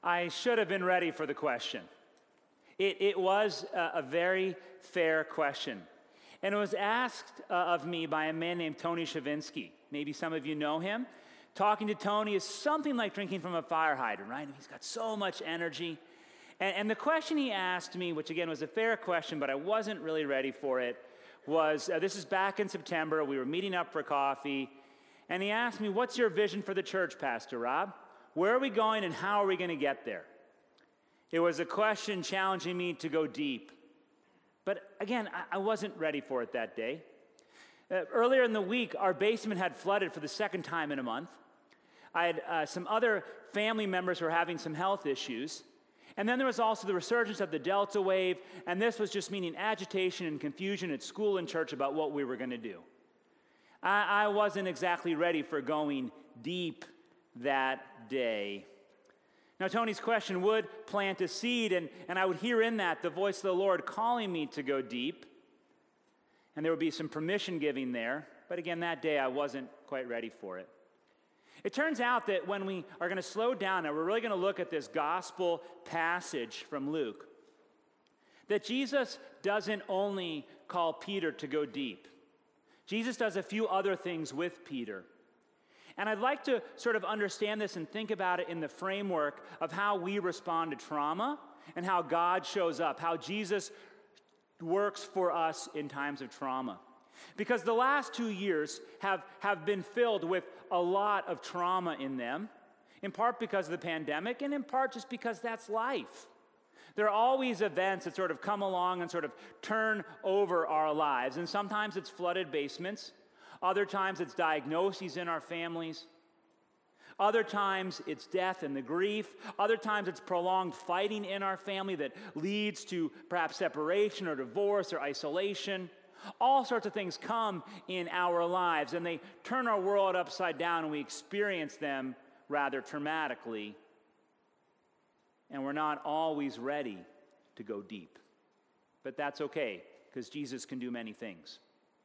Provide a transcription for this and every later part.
I should have been ready for the question. It was a very fair question. And it was asked of me by a man named Tony Shavinsky. Maybe some of you know him. Talking to Tony is something like drinking from a fire hydrant, right? He's got so much energy. And the question he asked me, which again was a fair question, but I wasn't really ready for it, was, this is back in September, we were meeting up for coffee, and he asked me, what's your vision for the church, Pastor Rob? Where are we going and how are we going to get there? It was a question challenging me to go deep. But again, I wasn't ready for it that day. Earlier in the week, our basement had flooded for the second time in a month. I had some other family members who were having some health issues. And then there was also the resurgence of the Delta wave, and this was just meaning agitation and confusion at school and church about what we were going to do. I wasn't exactly ready for going deep that day. Now, Tony's question would plant a seed, and I would hear in that the voice of the Lord calling me to go deep, and there would be some permission giving there. But again, that day I wasn't quite ready for it. It turns out that when we are going to slow down, and we're really going to look at this gospel passage from Luke, that Jesus doesn't only call Peter to go deep. Jesus does a few other things with Peter. And I'd like to sort of understand this and think about it in the framework of how we respond to trauma and how God shows up, how Jesus works for us in times of trauma. Because the last 2 years have been filled with a lot of trauma in them, in part because of the pandemic and in part just because that's life. There are always events that sort of come along and sort of turn over our lives. And sometimes it's flooded basements. Other times it's diagnoses in our families. Other times it's death and the grief. Other times it's prolonged fighting in our family that leads to perhaps separation or divorce or isolation. All sorts of things come in our lives, and they turn our world upside down, and we experience them rather traumatically. And we're not always ready to go deep. But that's okay, because Jesus can do many things.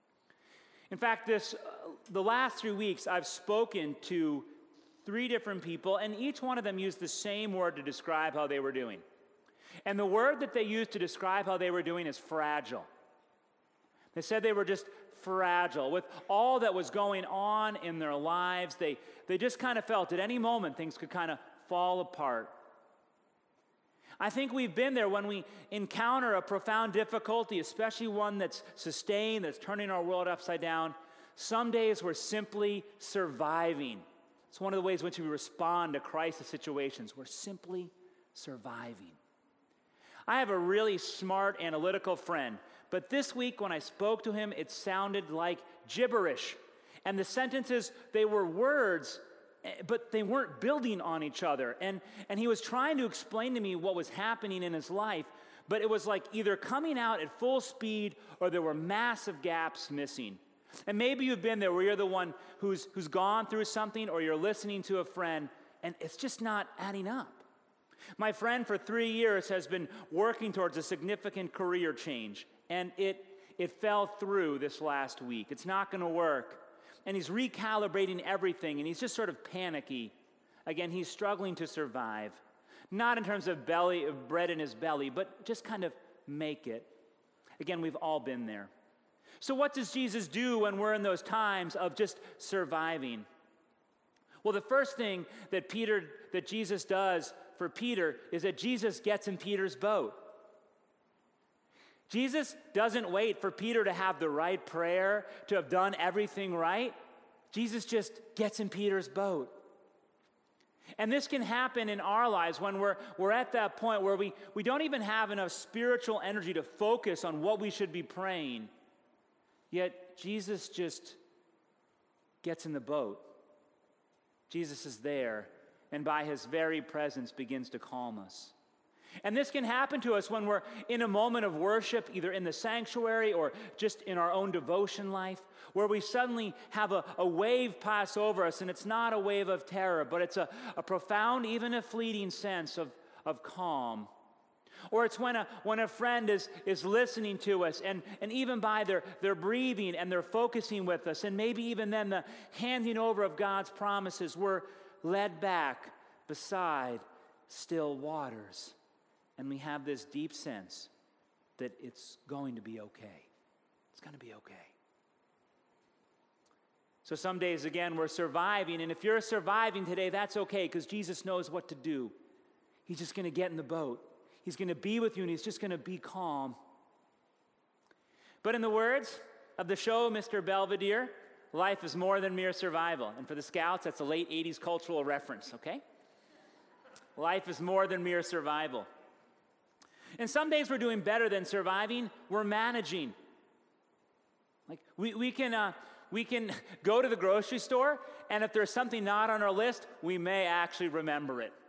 In fact, the last 3 weeks, I've spoken to 3 different people, and each one of them used the same word to describe how they were doing. And the word that they used to describe how they were doing is fragile. They said they were just fragile. With all that was going on in their lives, they just kind of felt at any moment things could kind of fall apart. I think we've been there when we encounter a profound difficulty, especially one that's sustained, that's turning our world upside down. Some days we're simply surviving. It's one of the ways in which we respond to crisis situations. We're simply surviving. I have a really smart, analytical friend, but this week when I spoke to him, it sounded like gibberish. And the sentences, they were words, but they weren't building on each other. And he was trying to explain to me what was happening in his life, but it was like either coming out at full speed or there were massive gaps missing. And maybe you've been there where you're the one who's gone through something, or you're listening to a friend, and it's just not adding up. My friend for 3 years has been working towards a significant career change, and it fell through this last week. It's not going to work. And he's recalibrating everything, and he's just sort of panicky. Again, he's struggling to survive. Not in terms of bread in his belly, but just kind of make it. Again, we've all been there. So what does Jesus do when we're in those times of just surviving? Well, the first thing that Jesus does for Peter is that Jesus gets in Peter's boat. Jesus doesn't wait for Peter to have the right prayer, to have done everything right. Jesus just gets in Peter's boat. And this can happen in our lives when we're at that point where we don't even have enough spiritual energy to focus on what we should be praying. Yet Jesus just gets in the boat. Jesus is there, and by his very presence begins to calm us. And this can happen to us when we're in a moment of worship, either in the sanctuary or just in our own devotion life, where we suddenly have a wave pass over us, and it's not a wave of terror, but it's a profound, even a fleeting sense of calm. Or it's when a friend is listening to us, and even by their breathing and they're focusing with us, and maybe even then the handing over of God's promises, we're led back beside still waters, and we have this deep sense that it's going to be okay. It's going to be okay. So some days, again, we're surviving, and if you're surviving today, that's okay, because Jesus knows what to do. He's just going to get in the boat. He's going to be with you, and he's just going to be calm. But in the words of the show, Mr. Belvedere, life is more than mere survival. And for the Scouts, that's a late 80s cultural reference, okay? Life is more than mere survival. And some days we're doing better than surviving. We're managing. Like we can go to the grocery store, and if there's something not on our list, we may actually remember it.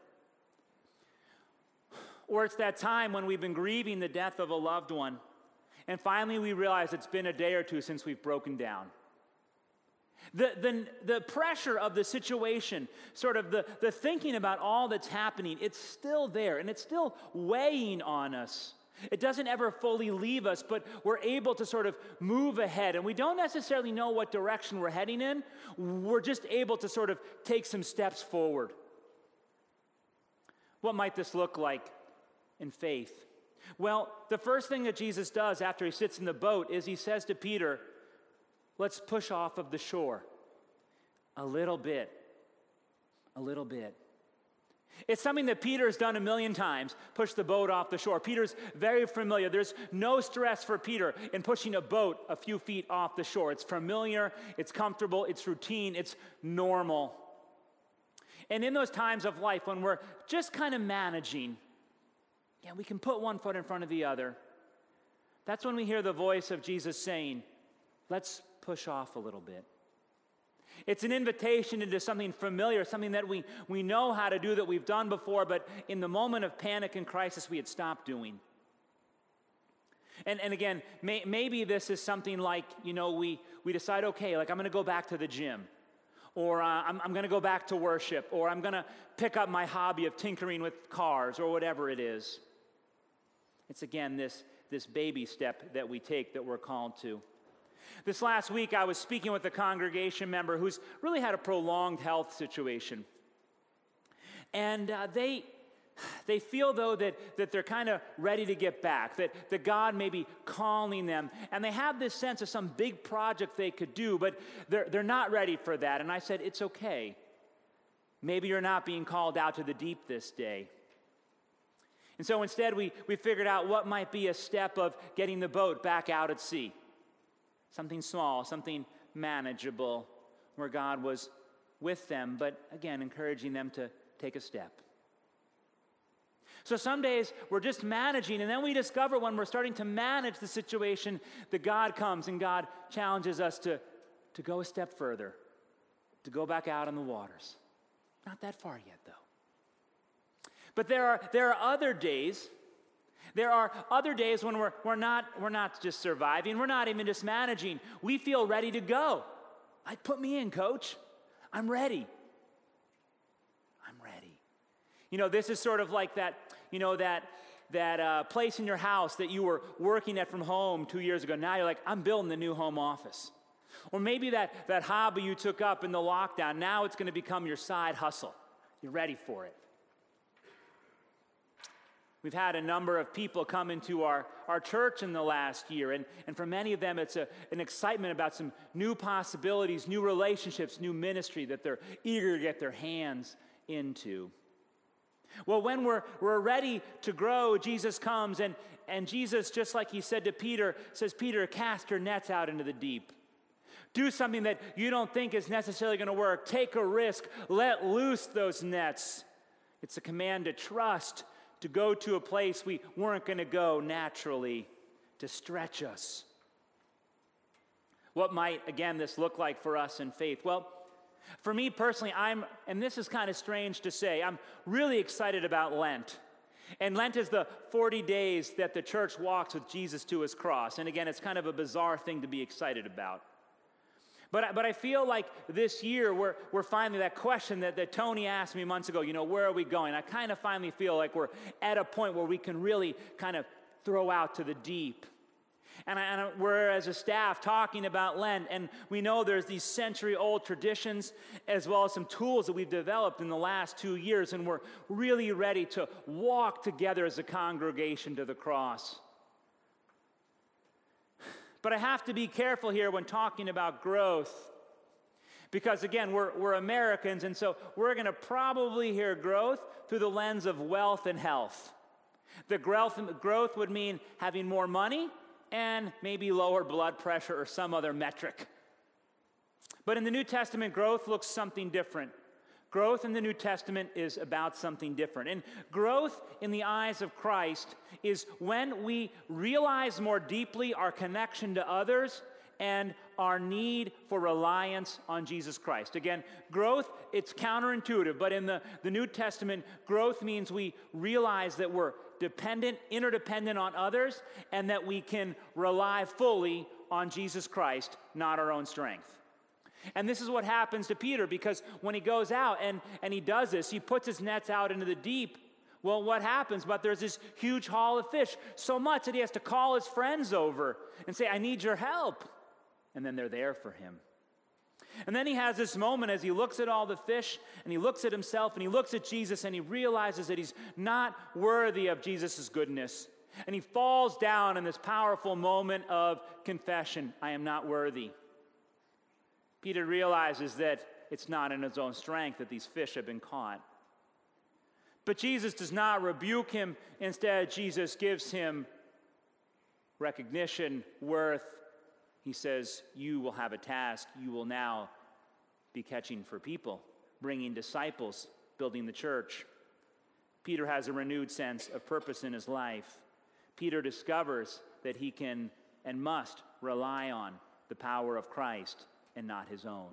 Or it's that time when we've been grieving the death of a loved one, and finally we realize it's been a day or two since we've broken down. The pressure of the situation, sort of the thinking about all that's happening, it's still there, and it's still weighing on us. It doesn't ever fully leave us, but we're able to sort of move ahead, and we don't necessarily know what direction we're heading in. We're just able to sort of take some steps forward. What might this look like in faith? Well, the first thing that Jesus does after he sits in the boat is he says to Peter, let's push off of the shore a little bit. A little bit. It's something that Peter's done a million times, push the boat off the shore. Peter's very familiar. There's no stress for Peter in pushing a boat a few feet off the shore. It's familiar, it's comfortable, it's routine, it's normal. And in those times of life when we're just kind of managing, we can put one foot in front of the other. That's when we hear the voice of Jesus saying, let's push off a little bit. It's an invitation into something familiar, something that we know how to do, that we've done before, but in the moment of panic and crisis, we had stopped doing. And again, maybe this is something like, we decide, okay, like I'm going to go back to the gym, or I'm going to go back to worship, or I'm going to pick up my hobby of tinkering with cars, or whatever it is. It's, again, this baby step that we take, that we're called to. This last week, I was speaking with a congregation member who's really had a prolonged health situation. And they feel, though, that they're kind of ready to get back, that God may be calling them. And they have this sense of some big project they could do, but they're not ready for that. And I said, it's okay. Maybe you're not being called out to the deep this day. And so instead, we figured out what might be a step of getting the boat back out at sea. Something small, something manageable, where God was with them, but again, encouraging them to take a step. So some days we're just managing, and then we discover when we're starting to manage the situation that God comes and God challenges us to go a step further, to go back out on the waters. Not that far yet, though. But there are other days. There are other days when we're not just surviving. We're not even just managing. We feel ready to go. Like, put me in, coach. I'm ready. I'm ready. This is sort of like that place in your house that you were working at from home 2 years ago. Now you're like, I'm building the new home office. Or maybe that hobby you took up in the lockdown, now it's going to become your side hustle. You're ready for it. We've had a number of people come into our church in the last year, and for many of them, it's an excitement about some new possibilities, new relationships, new ministry that they're eager to get their hands into. Well, when we're ready to grow, Jesus comes, and Jesus, just like he said to Peter, says, Peter, cast your nets out into the deep. Do something that you don't think is necessarily going to work. Take a risk. Let loose those nets. It's a command to trust, to go to a place we weren't going to go naturally, to stretch us. What might, again, this look like for us in faith? Well, for me personally, and this is kind of strange to say, I'm really excited about Lent. And Lent is the 40 days that the church walks with Jesus to his cross. And again, it's kind of a bizarre thing to be excited about. But I feel like this year we're finally, that question that Tony asked me months ago, where are we going? I kind of finally feel like we're at a point where we can really kind of throw out to the deep. And we're, as a staff, talking about Lent, and we know there's these century-old traditions as well as some tools that we've developed in the last 2 years, and we're really ready to walk together as a congregation to the cross. But I have to be careful here when talking about growth, because again, we're Americans, and so we're going to probably hear growth through the lens of wealth and health. The growth would mean having more money and maybe lower blood pressure or some other metric. But in the New Testament, growth looks something different. Growth in the New Testament is about something different. And growth in the eyes of Christ is when we realize more deeply our connection to others and our need for reliance on Jesus Christ. Again, growth, it's counterintuitive, but in the New Testament, growth means we realize that we're interdependent on others, and that we can rely fully on Jesus Christ, not our own strength. And this is what happens to Peter, because when he goes out and he does this, he puts his nets out into the deep. Well, what happens? But there's this huge haul of fish, so much that he has to call his friends over and say, I need your help. And then they're there for him. And then he has this moment as he looks at all the fish, and he looks at himself, and he looks at Jesus, and he realizes that he's not worthy of Jesus' goodness. And he falls down in this powerful moment of confession. I am not worthy. Peter realizes that it's not in his own strength that these fish have been caught. But Jesus does not rebuke him. Instead, Jesus gives him recognition, worth. He says, you will have a task. You will now be catching for people, bringing disciples, building the church. Peter has a renewed sense of purpose in his life. Peter discovers that he can and must rely on the power of Christ and not his own.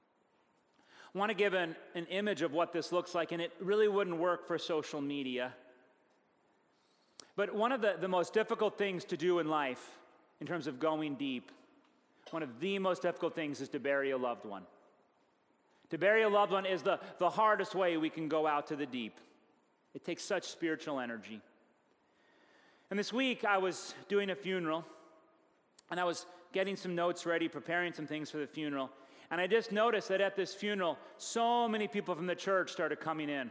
I want to give an image of what this looks like, and it really wouldn't work for social media. But one of the most difficult things to do in life, in terms of going deep, one of the most difficult things is to bury a loved one. To bury a loved one is the hardest way we can go out to the deep. It takes such spiritual energy. And this week I was doing a funeral, and I was getting some notes ready, preparing some things for the funeral. And I just noticed that at this funeral, so many people from the church started coming in.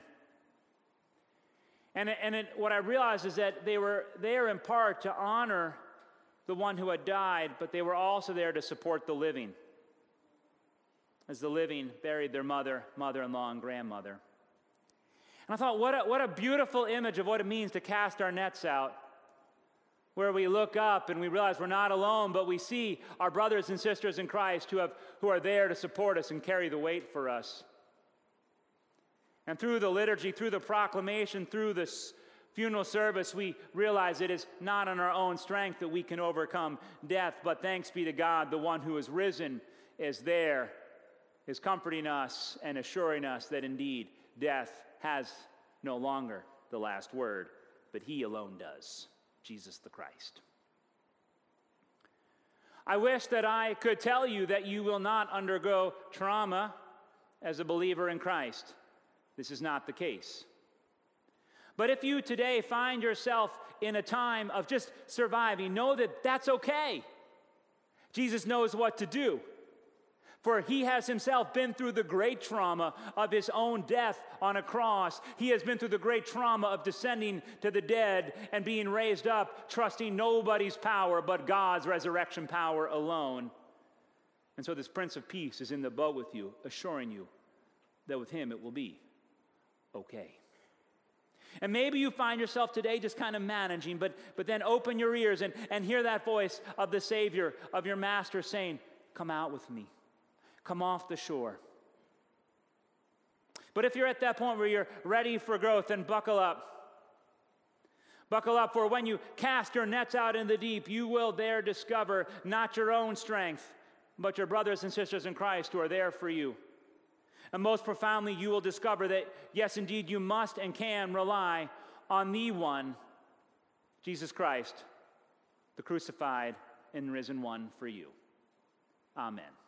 And what I realized is that they were there in part to honor the one who had died, but they were also there to support the living, as the living buried their mother, mother-in-law, and grandmother. And I thought, what a beautiful image of what it means to cast our nets out, where we look up and we realize we're not alone, but we see our brothers and sisters in Christ who are there to support us and carry the weight for us. And through the liturgy, through the proclamation, through this funeral service, we realize it is not in our own strength that we can overcome death, but thanks be to God, the one who is risen is there, is comforting us and assuring us that indeed death has no longer the last word, but he alone does, Jesus the Christ. I wish that I could tell you that you will not undergo trauma as a believer in Christ. This is not the case. But if you today find yourself in a time of just surviving, know that that's okay. Jesus knows what to do. For he has himself been through the great trauma of his own death on a cross. He has been through the great trauma of descending to the dead and being raised up, trusting nobody's power but God's resurrection power alone. And so this Prince of Peace is in the boat with you, assuring you that with him it will be okay. And maybe you find yourself today just kind of managing, but then open your ears and hear that voice of the Savior, of your Master saying, come out with me. Come off the shore. But if you're at that point where you're ready for growth, then buckle up. Buckle up, for when you cast your nets out in the deep, you will there discover not your own strength, but your brothers and sisters in Christ who are there for you. And most profoundly, you will discover that, yes, indeed, you must and can rely on the one, Jesus Christ, the crucified and risen one for you. Amen.